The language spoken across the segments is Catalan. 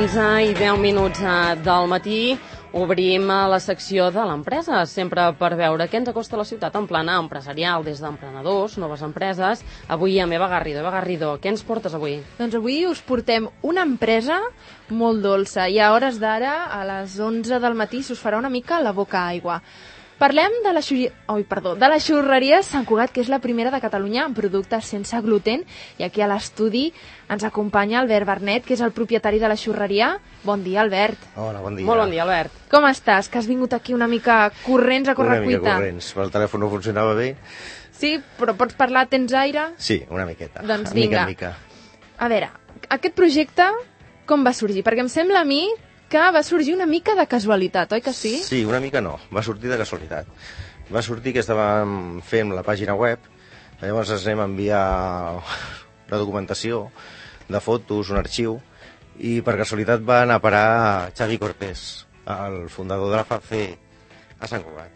11:10 del matí. Obrim la secció de l'empresa, sempre per veure què ens acosta a la ciutat en plana empresarial, des d'emprenedors, noves empreses. Avui amb Eva Garrido. Eva Garrido, què ens portes avui? Doncs avui us portem una empresa molt dolça i a hores d'ara, a les 11 del matí, s'us farà una mica la boca aigua. Parlem de la xurreria Sant Cugat, que és la primera de Catalunya en productes sense gluten, i aquí a l'estudi ens acompanya Albert Bernet, que és el propietari de la xurreria. Bon dia, Albert. Hola, bon dia. Molt bon dia, Albert. Com estàs? Que has vingut aquí una mica corrents a correcuita. Una mica corrents, però el telèfon no funcionava bé. Sí, però pots parlar, tens aire? Sí, una miqueta. Doncs vinga. Mica. A veure, aquest projecte com va sorgir? Perquè em sembla a mi que va sorgir una mica de casualitat, oi que sí? Sí, una mica no, va sortir de casualitat. Va sortir que estàvem fent la pàgina web, llavors ens anem a enviar la documentació de fotos, un arxiu, i per casualitat va anar a parar a Xavi Cortés, el fundador de la FACE a Sant Cugat.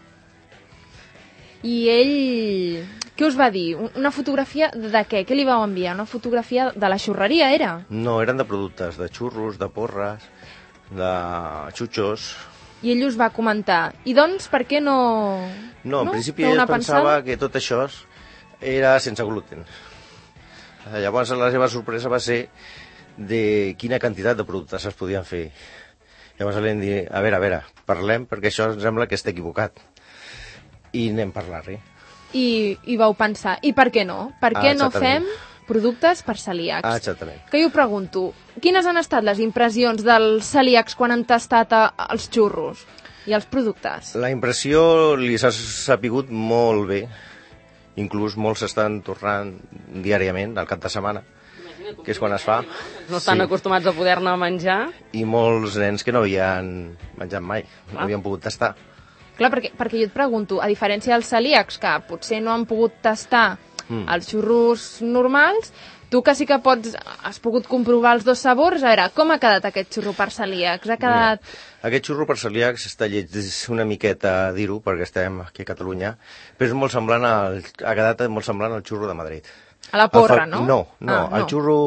I ell, què us va dir? Una fotografia de què? Què li vau enviar? Una fotografia de la xurreria, era? No, eren de productes, de xurros, de porres, de xutxos. I ell us va comentar. I doncs, per què no... No, en principi ell pensava que tot això era sense gluten. Llavors la seva sorpresa va ser de quina quantitat de productes es podien fer. Llavors li vam dir, a veure, parlem, perquè això em sembla que està equivocat. I anem a parlar-hi. I vau pensar, i per què no? Per què no fem productes per celíacs? Exactament. Que jo pregunto, quines han estat les impressions dels celíacs quan han tastat els xurros i els productes? La impressió li s'ha sapigut molt bé. Inclús molts estan tornant diàriament, al cap de setmana, que és quan es fa. No estan acostumats a poder-ne menjar. I molts nens que no havien menjat mai, no havien pogut tastar. Clar, perquè jo et pregunto, a diferència dels celíacs, que potser no han pogut tastar els xurros normals, tu que sí que has pogut comprovar els dos sabors, a veure, com ha quedat aquest xurro per celíacs? Ha quedat... Aquest xurro per celíacs està lleig, és una miqueta dir-ho, perquè estem aquí a Catalunya, però és molt semblant ha quedat molt semblant al xurro de Madrid. A la porra, no? No, el xurro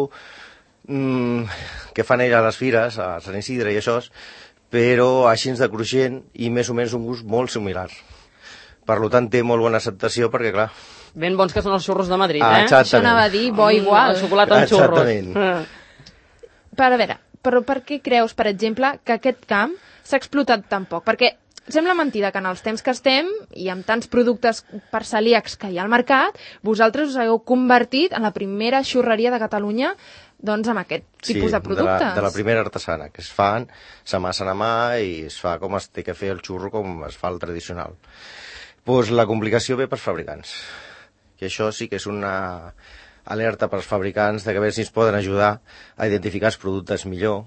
que fan ells a les fires, a Sant Isidre i això, però així de cruixent i més o menys un gust molt similar. Per tant, té molt bona acceptació perquè, clar... Ben bons que són els xurros de Madrid, Exactament. Això anava a dir, bo igual. El xocolata amb xurros. Exactament. A veure, però per què creus, per exemple, que aquest camp s'ha explotat tan poc? Perquè sembla mentida que en els temps que estem i amb tants productes per celíacs que hi ha al mercat, vosaltres us hagueu convertit en la primera xurreria de Catalunya doncs amb aquest tipus de productes. De la primera artesana, que es fan, s'amassen a mà i es fa com es té que fer el xurro, com es fa el tradicional. Pues la complicació ve pels fabricants. I això sí que és una alerta pels fabricants de que a veure si ens poden ajudar a identificar els productes millor.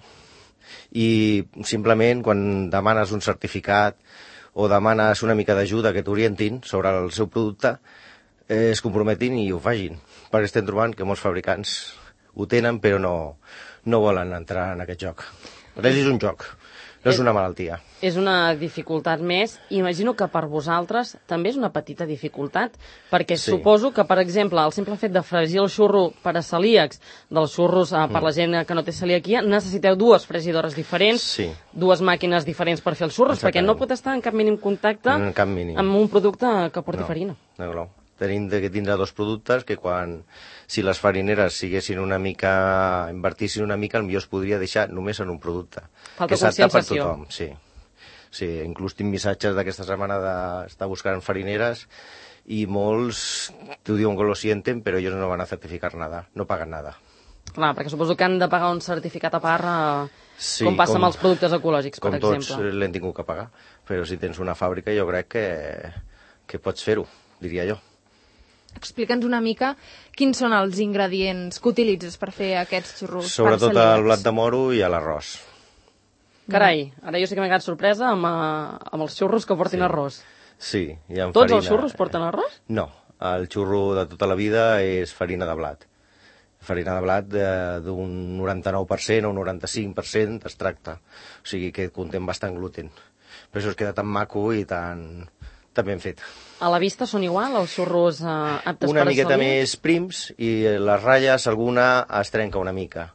I simplement quan demanes un certificat o demanes una mica d'ajuda que t'orientin sobre el seu producte, es comprometin i ho facin. Perquè estem trobant que molts fabricants ho tenen però no volen entrar en aquest joc. Per ells és un joc, no és una malaltia. És una dificultat més. Imagino que per vosaltres també és una petita dificultat, perquè suposo que, per exemple, el simple fet de fregir el xurro per a celíacs dels xurros per la gent que no té celiaquia, necessiteu dues fregidores diferents, dues màquines diferents per fer els xurros, perquè no pot estar en cap mínim contacte amb un producte que porti farina. No. Tenim que tindre dos productes que si les farineres invertissin una mica, potser es podria deixar només en un producte. Falta conscienciació. Per tothom, sí, inclús tinc missatges d'aquesta setmana d'estar buscant farineres i molts t'ho diuen que lo sienten, però ells no van a certificar nada, no paguen nada. Clar, perquè suposo que han de pagar un certificat a part, com passa amb els productes ecològics, per exemple. Com tots l'hem tingut que pagar, però si tens una fàbrica jo crec que pots fer-ho, diria jo. Explica'ns una mica quins són els ingredients que utilitzes per fer aquests xurros per celíacs. Sobretot el blat de moro i l'arròs. Carai, ara jo sí que m'he quedat sorpresa amb els xurros que portin arròs. Sí, hi ha farina. Tots els xurros porten arròs? No, el xurro de tota la vida és farina de blat. Farina de blat d'un 99% o un 95% es tracta. O sigui que conté bastant gluten. Per això es queda tan maco i tan ben fet. A la vista són igual els xurros aptes per a una miqueta celíacs? més prims i les ratlles alguna es trenca una mica,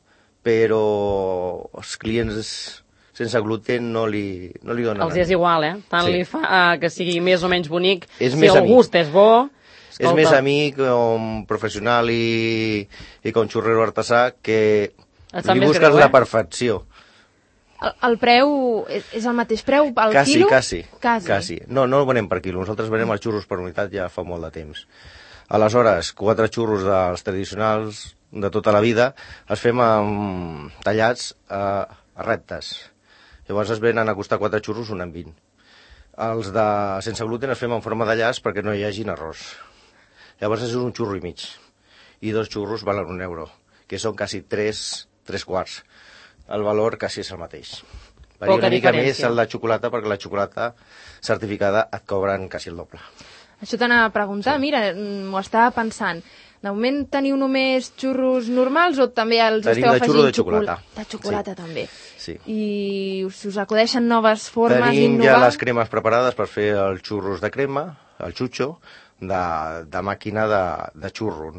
però els clients sense gluten no li donen. Els és igual, Tant li fa que sigui més o menys bonic. És si més el gust és bo... És més amic com professional i com xurrero artesà que li busques la perfecció. El preu és el mateix preu al quilo? Quasi. No el venem per quilo. Nosaltres venem els xurros per unitat ja fa molt de temps. Aleshores, 4 xurros dels tradicionals de tota la vida els fem tallats a rectes. Llavors es venen a costar 4 xurros 1,20. Els de sense gluten es fem en forma de llaç perquè no hi hagin errors. Llavors és un xurro i mig. I 2 xurros valen €1, que són quasi 3 quarts. El valor quasi és el mateix. Varia una mica més el de xocolata, perquè la xocolata certificada et cobren quasi el doble. Això t'anava a preguntar, mira, m'ho estava pensant. De moment teniu només xurros normals o també els esteu afegint xurro de xocolata? De xocolata també. Sí. I us acudeixen noves formes d'innovar? Tenim ja les cremes preparades per fer els xurros de crema, el xucho, de màquina de xurro,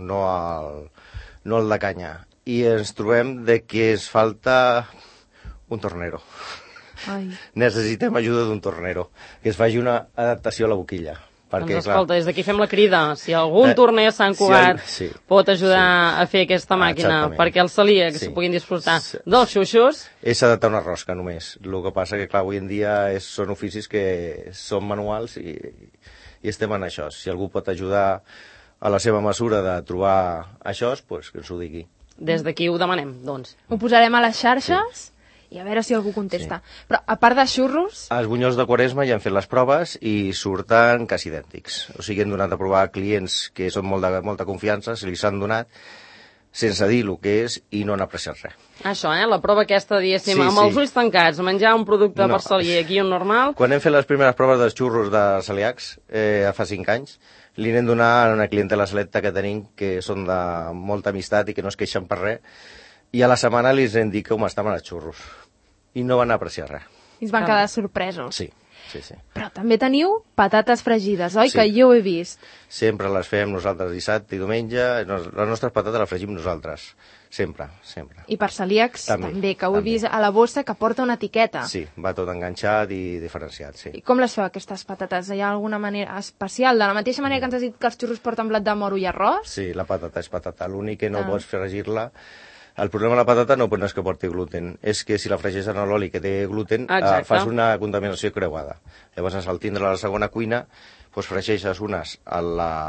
no el de canya. I ens trobem que ens falta un tornero. Necessitem ajuda d'un tornero, que es faci una adaptació a la boquilla. Doncs escolta, des d'aquí fem la crida. Si algun torner a Sant Cugat pot ajudar a fer aquesta màquina perquè els celíacs puguin disfrutar dels xuxos... És adaptar una rosca només. El que passa que, clar, avui en dia són oficis que són manuals i estem en això. Si algú pot ajudar a la seva mesura de trobar això, doncs que ens ho digui. Des d'aquí ho demanem, doncs. Ho posarem a les xarxes... i a veure si algú contesta. Però, a part de xurros... Els bunyols de Quaresma ja han fet les proves i surten quasi idèntics. O sigui, hem donat a provar a clients que són molta confiança, se li s'han donat, sense dir el que és i no han apreciat res. Això, la prova aquesta, diguéssim, amb els ulls tancats, menjar un producte per celíac i un normal... Quan hem fet les primeres proves dels xurros de celíacs, fa 5 anys, li anem donant a una clientela selecta que tenim, que són de molta amistat i que no es queixen per res, i a la setmana li hem dit com estaven els xurros. I no van apreciar res. I es van quedar sorpresos. Sí. Però també teniu patates fregides, oi? Que jo ho he vist. Sempre les fem nosaltres dissabte i diumenge. Les nostres patates les fregim nosaltres. Sempre. I per celíacs també, que ho he vist a la bossa que porta una etiqueta. Sí, va tot enganxat i diferenciat, sí. I com les feu, aquestes patates? Hi ha alguna manera especial? De la mateixa manera que ens has dit que els xurros porten blat de moro i arròs? Sí, la patata és patata. L'únic que no pots fregir-la... El problema de la patata no és que porti gluten, és que si la fregeix en l'oli que té gluten, fas una contaminació creuada. Llavors, al tindre la segona cuina, doncs fregeixes unes a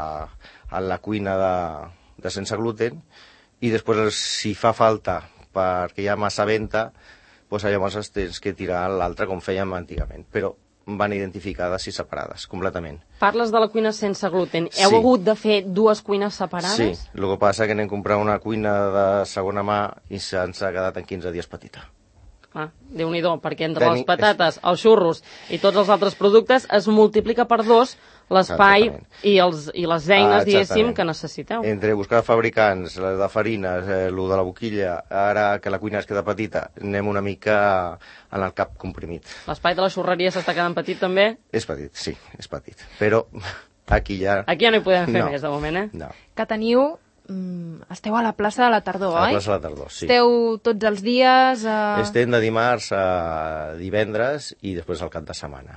la cuina de sense gluten i després, si fa falta perquè hi ha massa venta, doncs llavors tens que tirar l'altra com fèiem antigament. Però van identificades i separades, completament. Parles de la cuina sense gluten. Heu hagut de fer 2 cuines separades? Sí, el que passa que anem a comprar una cuina de segona mà i se'ns ha quedat en 15 dies petita. Déu-n'hi-do, perquè entre les patates, els xurros i tots els altres productes es multiplica per 2 l'espai i les eines, diguéssim, que necessiteu. Entre buscar fabricants, de farines, el de la boquilla, ara que la cuina es queda petita, anem una mica en el cap comprimit. L'espai de la xurreria s'està quedant petit, també? És petit, sí, és petit. Però aquí ja... Aquí ja no hi podem fer més, de moment, No. Que teniu... Esteu a la plaça de la Tardor, oi? A la plaça de la Tardor, sí. Esteu tots els dies... Estem de dimarts a divendres i després al cap de setmana.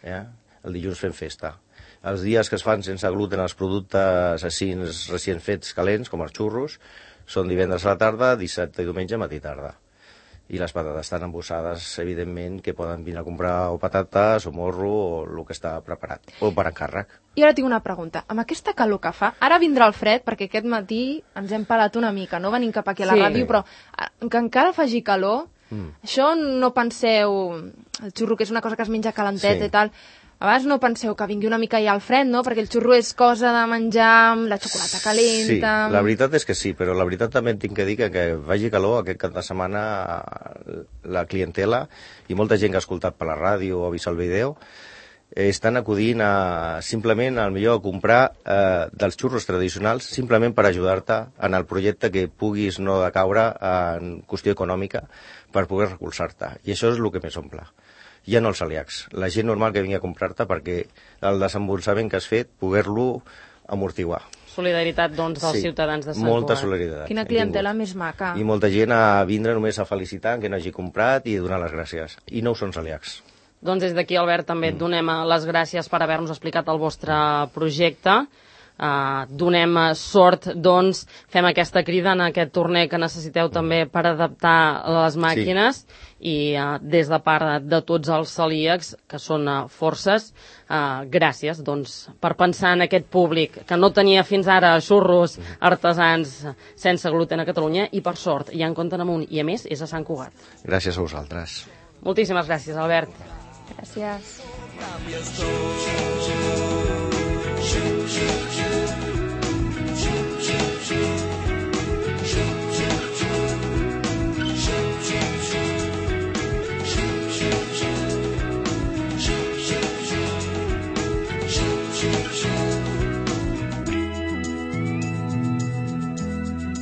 El dilluns fem festa. Els dies que es fan sense gluten els productes així recient fets calents, com els xurros, són divendres a la tarda, dissabte i diumenge, matí i tarda. I les patates estan embossades, evidentment, que poden venir a comprar o patates, o morro, o el que està preparat, o per encàrrec. I ara tinc una pregunta. Amb aquesta calor que fa, ara vindrà el fred, perquè aquest matí ens hem pelat una mica, no venim cap aquí a la ràdio, però que encara faci calor, això no penseu... El xurro, que és una cosa que es menja calentet i tal... A vegades no penseu que vingui una mica ja al fred, no? Perquè el xurro és cosa de menjar amb la xocolata calenta... Sí, la veritat és que sí, però la veritat també tinc que dir que vagi calor aquest cap de setmana la clientela i molta gent que ha escoltat per la ràdio o ha vist el vídeo estan acudint simplement al millor a comprar dels xurros tradicionals simplement per ajudar-te en el projecte que puguis no decaure en qüestió econòmica per poder recolzar-te. I això és el que més omple. Ja no els celíacs, la gent normal que vingui a comprar-te perquè el desembolsament que has fet, poder-lo amortiguar. Solidaritat, doncs, dels ciutadans de Sant Cugat. Molta solidaritat. Quina clientela més maca. I molta gent a vindre només a felicitar que no hagi comprat i donar les gràcies. I no ho són celíacs. Doncs des d'aquí, Albert, també et donem les gràcies per haver-nos explicat el vostre projecte. Donem sort, doncs, fem aquesta crida en aquest torner que necessiteu també per adaptar les màquines i des de part de tots els celíacs, que són forces, gràcies, doncs, per pensar en aquest públic que no tenia fins ara xurros artesans sense gluten a Catalunya i, per sort, ja en compten amunt i, a més, és a Sant Cugat. Gràcies a vosaltres. Moltíssimes gràcies, Albert. Gràcies.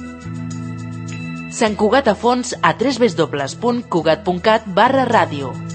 Sant Cugat a fons a www.cugat.cat/ràdio.